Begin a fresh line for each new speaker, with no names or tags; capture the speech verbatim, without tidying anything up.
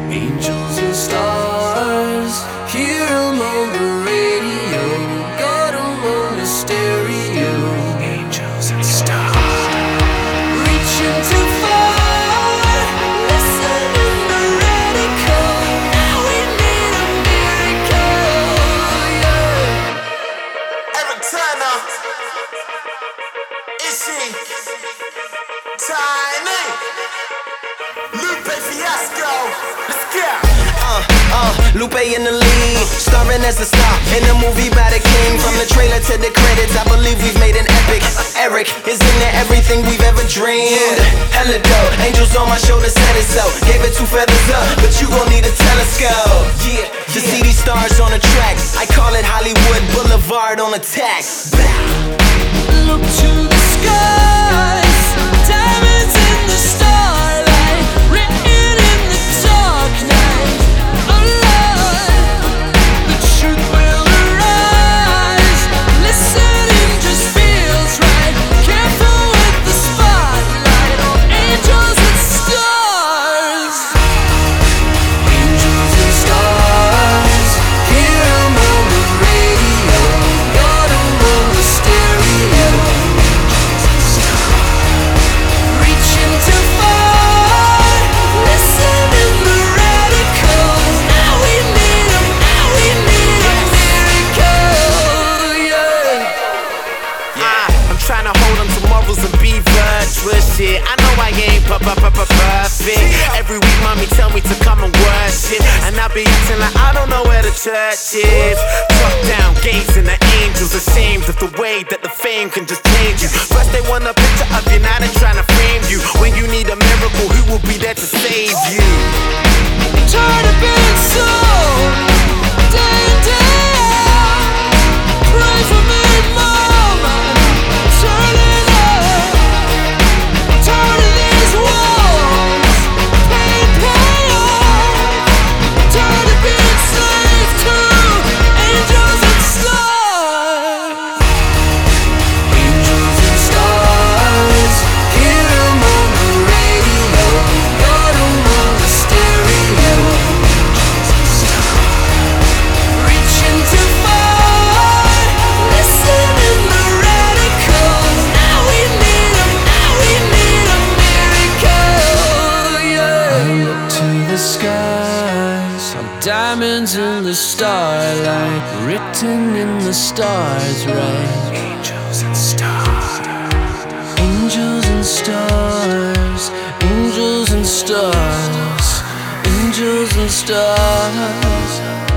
Angels and stars, hear 'em on the radio, got 'em on the stereo. Angels and stars, reaching too far, listening to radical. Now we need a miracle, yeah.
Eric Turner, Ishi, Tiny, Lupe Fiasco, let's go.
Uh, uh, Lupe in the lead, starring as a star in the movie by the king. From the trailer to the credits, I believe we've made an epic. Eric is into everything we've ever dreamed. Hella dope, angels on my shoulder said it so. Gave it two feathers up, but you gon' need a telescope. Yeah, to see these stars on the track, I call it Hollywood Boulevard on attack.
Look to the skies, diamonds in the starlight, written in the dark night. Alive, the truth will arise. Listening just feels right. Careful with the spotlight on angels and stars. Angels and stars, hear 'em on the radio, got 'em on the stereo. Reaching too far, listening to radicals. Now we need 'em, now we need a miracle, yeah.
Uh, I'm tryna hold on to morals and be virtuous, shit. I know I ain't pu- pu- pu- pu- perfect. Every week mommy tell me to come and worship, and I be acting like I don't know where the church is. Top down, gazing at angels, ashamed of the way that the fame can just change you. First they want a picture of you, now they're tryna frame you. When you need a miracle, who will be there to save you?
Tired of being so day in, day out. Pray for me, mama. Turn it up. Tired of these walls. Pain, pain off. Tired of being slave to angels and stars. Angels and stars, hear 'em on the radio, got 'em on the stereo. Reaching too far, listening to radicals. Now we need 'em, now we need a miracle, yeah. I look to the skies, on diamonds in the starlight, written in the stars, right? Angels and stars, angels and stars, angels and stars, angels and stars.